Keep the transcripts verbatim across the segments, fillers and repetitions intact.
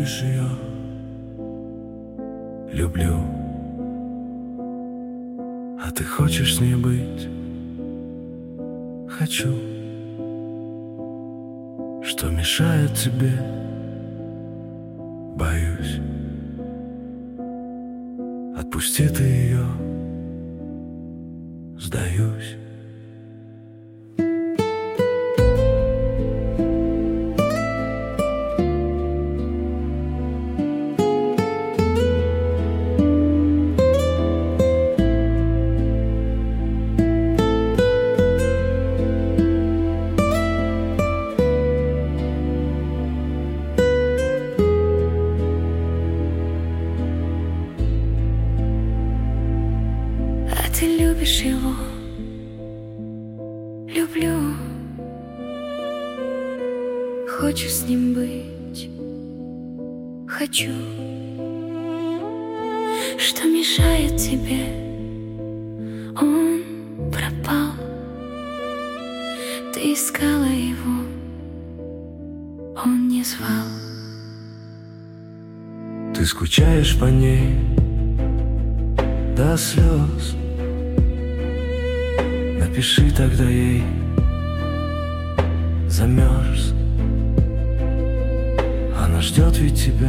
любишь ее, люблю. А ты хочешь с ней быть? Хочу. Что мешает тебе? Боюсь. Отпусти ты ее, сдаюсь. Ты любишь его, люблю. Хочешь с ним быть? Хочу. Что мешает тебе? Он пропал. Ты искала его, он не звал. Ты скучаешь по ней до слез. Напиши тогда ей, замерз. Она ждет ведь тебя.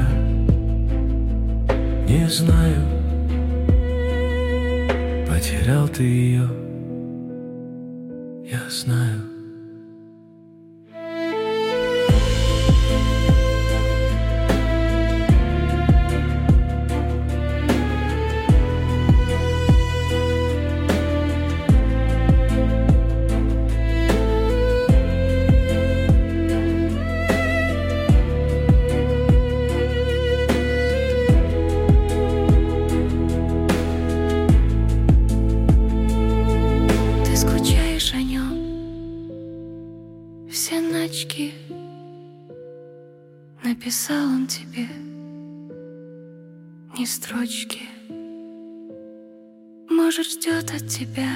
Не знаю, потерял ты ее, я знаю. Все ночки написал он тебе, ни строчки. Может, ждет от тебя,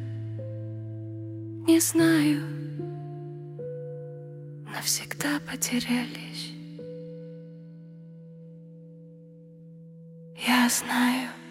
не знаю. Навсегда потерялись, я знаю.